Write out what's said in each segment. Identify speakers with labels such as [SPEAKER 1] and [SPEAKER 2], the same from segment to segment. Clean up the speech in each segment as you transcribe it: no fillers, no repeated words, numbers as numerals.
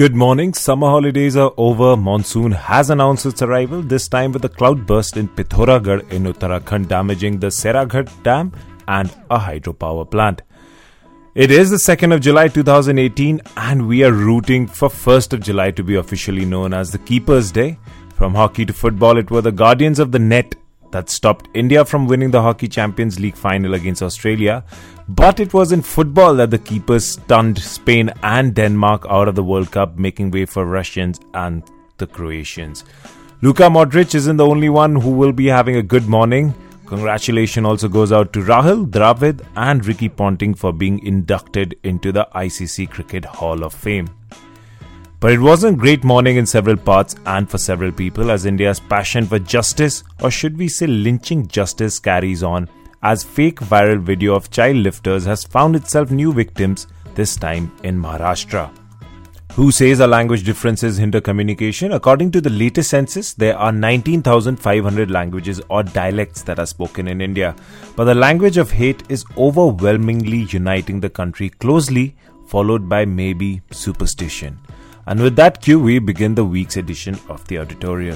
[SPEAKER 1] Good morning. Summer holidays are over. Monsoon has announced its arrival, this time with a cloudburst in Pithoragarh in Uttarakhand damaging the Seraghat Dam and a hydropower plant. It is the 2nd of July 2018 and we are rooting for 1st of July to be officially known as the Keeper's Day. From hockey to football, it were the guardians of the net that stopped India from winning the Hockey Champions League final against Australia. But it was in football that the keepers stunned Spain and Denmark out of the World Cup, making way for Russians and the Croatians. Luka Modric isn't the only one who will be having a good morning. Congratulations also goes out to Rahul Dravid and Ricky Ponting for being inducted into the ICC Cricket Hall of Fame. But it wasn't a great morning in several parts and for several people, as India's passion for justice, or should we say lynching justice, carries on, as fake viral video of child lifters has found itself new victims, this time in Maharashtra. Who says our language differences hinder communication? According to the latest census, there are 19,500 languages or dialects that are spoken in India. But the language of hate is overwhelmingly uniting the country closely, followed by maybe superstition. And with that cue, we begin the week's edition of the editorial.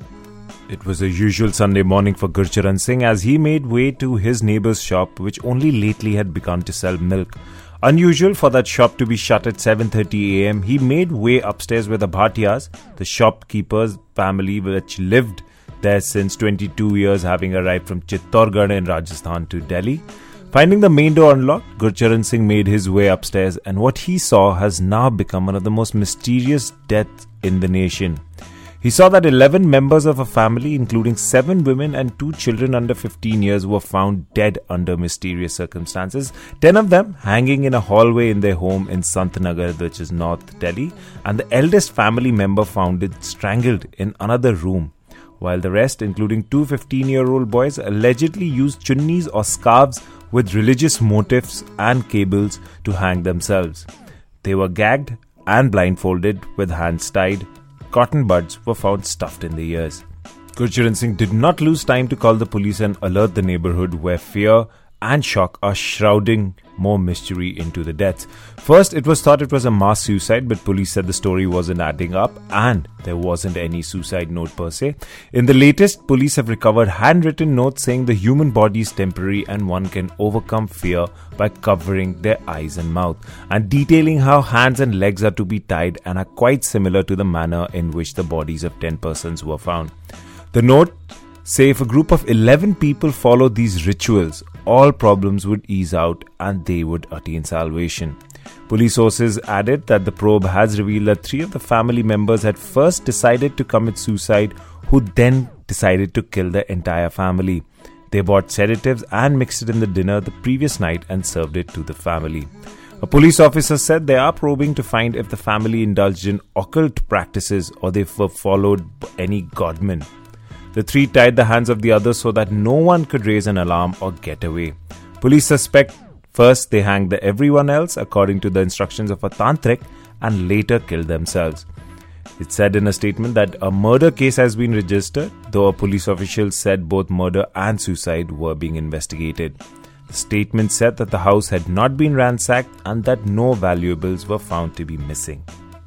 [SPEAKER 1] It was a usual Sunday morning for Gurcharan Singh as he made way to his neighbour's shop, which only lately had begun to sell milk. Unusual for that shop to be shut at 7:30 am, he made way upstairs with the Bhatiyas, the shopkeeper's family which lived there since 22 years, having arrived from Chittorgarh in Rajasthan to Delhi. Finding the main door unlocked, Gurcharan Singh made his way upstairs, and what he saw has now become one of the most mysterious deaths in the nation. He saw that 11 members of a family, including 7 women and 2 children under 15 years, were found dead under mysterious circumstances, 10 of them hanging in a hallway in their home in Santnagar, which is North Delhi, and the eldest family member found it strangled in another room, while the rest, including 2 15-year-old boys, allegedly used chunnis or scarves with religious motifs and cables to hang themselves. They were gagged and blindfolded with hands tied. Cotton buds were found stuffed in the ears. Gurcharan Singh did not lose time to call the police and alert the neighbourhood, where fear and shock are shrouding more mystery into the deaths. First, it was thought it was a mass suicide, but police said the story wasn't adding up and there wasn't any suicide note per se. In the latest, police have recovered handwritten notes saying the human body is temporary and one can overcome fear by covering their eyes and mouth, and detailing how hands and legs are to be tied and are quite similar to the manner in which the bodies of 10 persons were found. The note say if a group of 11 people followed these rituals, all problems would ease out and they would attain salvation. Police sources added that the probe has revealed that 3 of the family members had first decided to commit suicide, who then decided to kill the entire family. They bought sedatives and mixed it in the dinner the previous night and served it to the family. A police officer said they are probing to find if the family indulged in occult practices or they were followed any godmen. The 3 tied the hands of the others so that no one could raise an alarm or get away. Police suspect first they hanged everyone else according to the instructions of a tantric and later killed themselves. It said in a statement that a murder case has been registered, though a police official said both murder and suicide were being investigated. The statement said that the house had not been ransacked and that no valuables were found to be missing.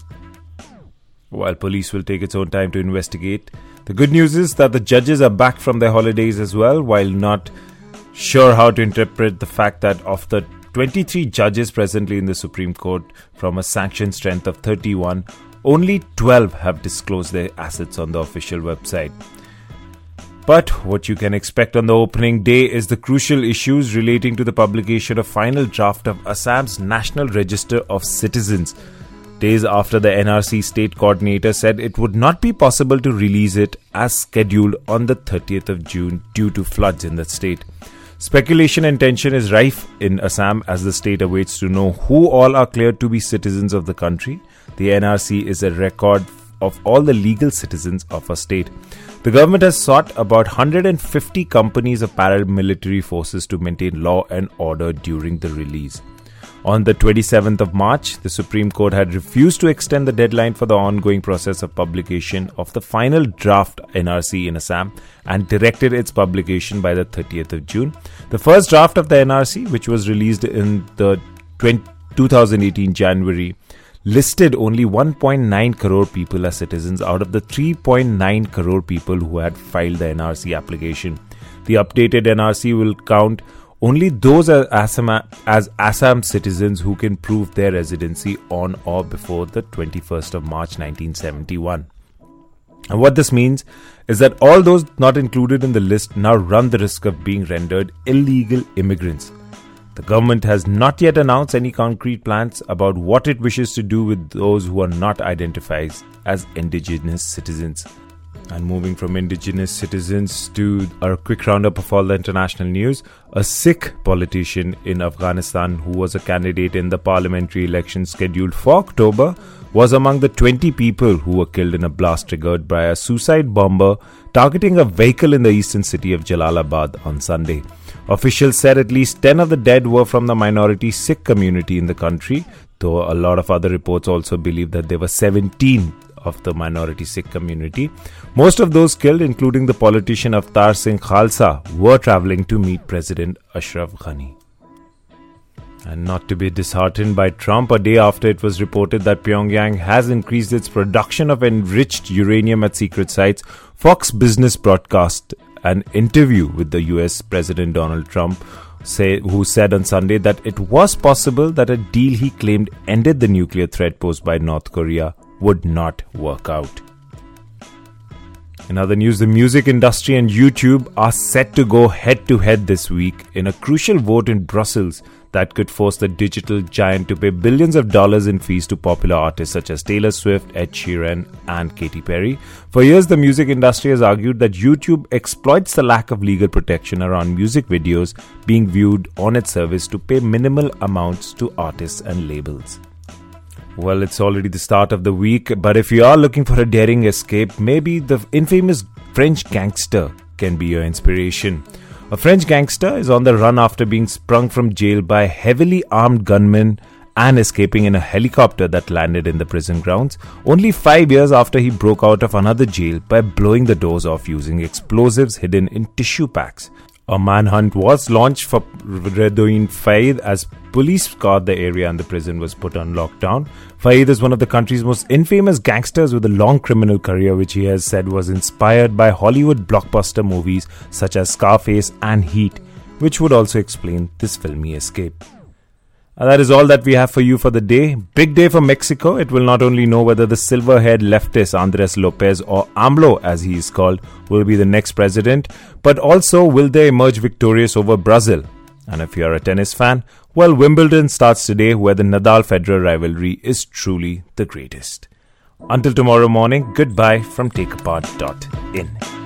[SPEAKER 1] While police will take its own time to investigate, the good news is that the judges are back from their holidays as well. While not sure how to interpret the fact that of the 23 judges presently in the Supreme Court, from a sanctioned strength of 31, only 12 have disclosed their assets on the official website. But what you can expect on the opening day is the crucial issues relating to the publication of final draft of Assam's National Register of Citizens, days after the NRC state coordinator said it would not be possible to release it as scheduled on the 30th of June due to floods in the state. Speculation and tension is rife in Assam as the state awaits to know who all are cleared to be citizens of the country. The NRC is a record of all the legal citizens of a state. The government has sought about 150 companies of paramilitary forces to maintain law and order during the release. On the 27th of March, the Supreme Court had refused to extend the deadline for the ongoing process of publication of the final draft NRC in Assam and directed its publication by the 30th of June. The first draft of the NRC, which was released in the 2018 January, listed only 1.9 crore people as citizens out of the 3.9 crore people who had filed the NRC application. The updated NRC will count only those as Assam citizens who can prove their residency on or before the 21st of March 1971. And what this means is that all those not included in the list now run the risk of being rendered illegal immigrants. The government has not yet announced any concrete plans about what it wishes to do with those who are not identified as indigenous citizens. And moving from indigenous citizens to our quick roundup of all the international news, a Sikh politician in Afghanistan who was a candidate in the parliamentary election scheduled for October was among the 20 people who were killed in a blast triggered by a suicide bomber targeting a vehicle in the eastern city of Jalalabad on Sunday. Officials said at least 10 of the dead were from the minority Sikh community in the country, though a lot of other reports also believe that there were 17 of the minority Sikh community. Most of those killed, including the politician Avtar Singh Khalsa, were travelling to meet President Ashraf Ghani. And not to be disheartened by Trump, a day after it was reported that Pyongyang has increased its production of enriched uranium at secret sites, Fox Business broadcast an interview with the US President Donald Trump, who said on Sunday that it was possible that a deal he claimed ended the nuclear threat posed by North Korea would not work out. In other news, the music industry and YouTube are set to go head-to-head this week in a crucial vote in Brussels that could force the digital giant to pay billions of dollars in fees to popular artists such as Taylor Swift, Ed Sheeran and Katy Perry. For years, the music industry has argued that YouTube exploits the lack of legal protection around music videos being viewed on its service to pay minimal amounts to artists and labels. Well, it's already the start of the week, but if you are looking for a daring escape, maybe the infamous French gangster can be your inspiration. A French gangster is on the run after being sprung from jail by heavily armed gunmen and escaping in a helicopter that landed in the prison grounds, only 5 years after he broke out of another jail by blowing the doors off using explosives hidden in tissue packs. A manhunt was launched for Redouane Faïd as police scoured the area and the prison was put on lockdown. Faïd is one of the country's most infamous gangsters with a long criminal career, which he has said was inspired by Hollywood blockbuster movies such as Scarface and Heat, which would also explain this filmy escape. And that is all that we have for you for the day. Big day for Mexico. It will not only know whether the silver-haired leftist Andres Lopez, or AMLO as he is called, will be the next president, but also will they emerge victorious over Brazil. And if you are a tennis fan, well, Wimbledon starts today, where the Nadal-Federer rivalry is truly the greatest. Until tomorrow morning, goodbye from takeapart.in.